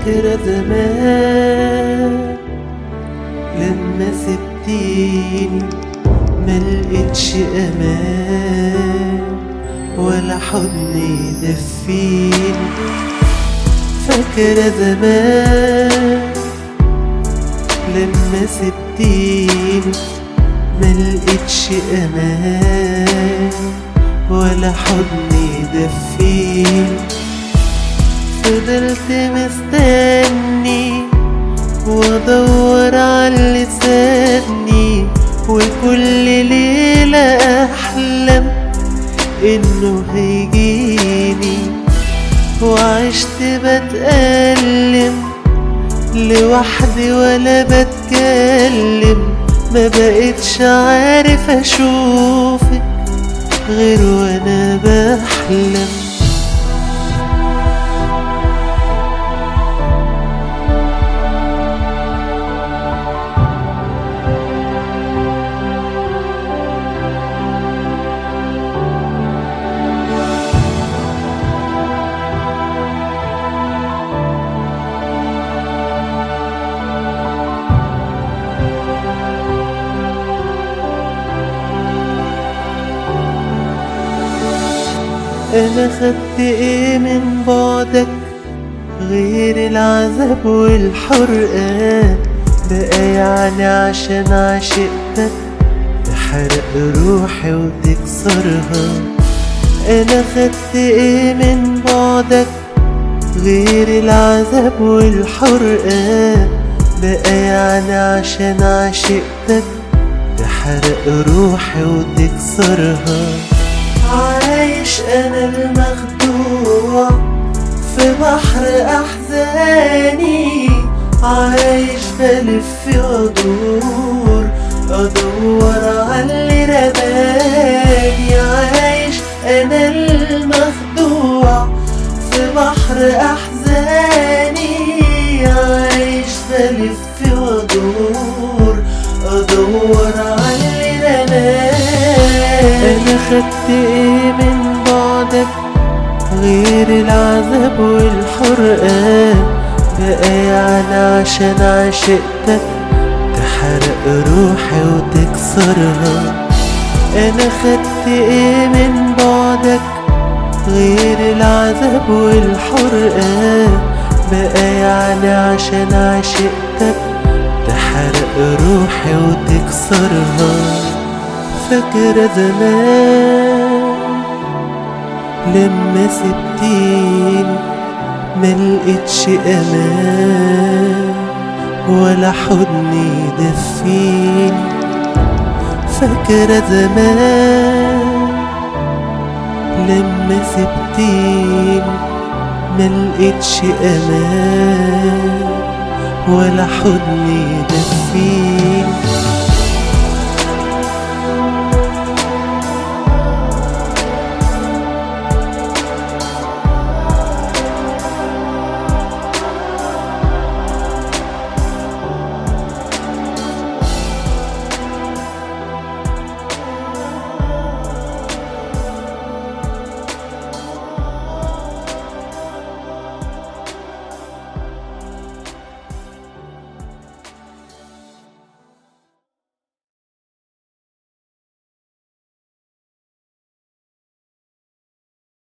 فاكرة زمان لما سبتيني ملقتش امان ولا حضن يدفيني. فاكرة زمان لما سبتيني ملقتش امان ولا حضن يدفيني. فضلت مستني وادور عاللي سابني، وكل ليلة احلم انه هيجيني، وعشت بتألم لوحدي ولا بتكلم. ما بقتش عارف اشوفك غير وانا بحلم. انا خدت ايه من بعدك غير العذاب والحرقة؟ بقى يعني عشان عشقتك تحرق روحي وتكسرها. انا خدت ايه من بعدك غير العذاب والحرقة؟ بقى يعني عشان عشقتك تحرق روحي وتكسرها. عايش انا المخدوع في بحر احزاني، عايش بلف ادور عاللي رماني. عايش انا المخدوع في بحر احزاني، عايش بلف ادور عاللي رماني. انا خدت ايه من بعدك غير العذاب والحرقة؟ بقى يعني عشان عشقتك تحرق روحي وتكسرها. انا خدت ايه من بعدك غير العذاب والحرقة؟ بقى يعني عشان عشقتك تحرق روحي وتكسرها. فاكرة زمان لما سبتيني ملقتش امان ولا حضن يدفيني. فاكرة زمان لما سبتيني ملقتش امان ولا حضن يدفيني.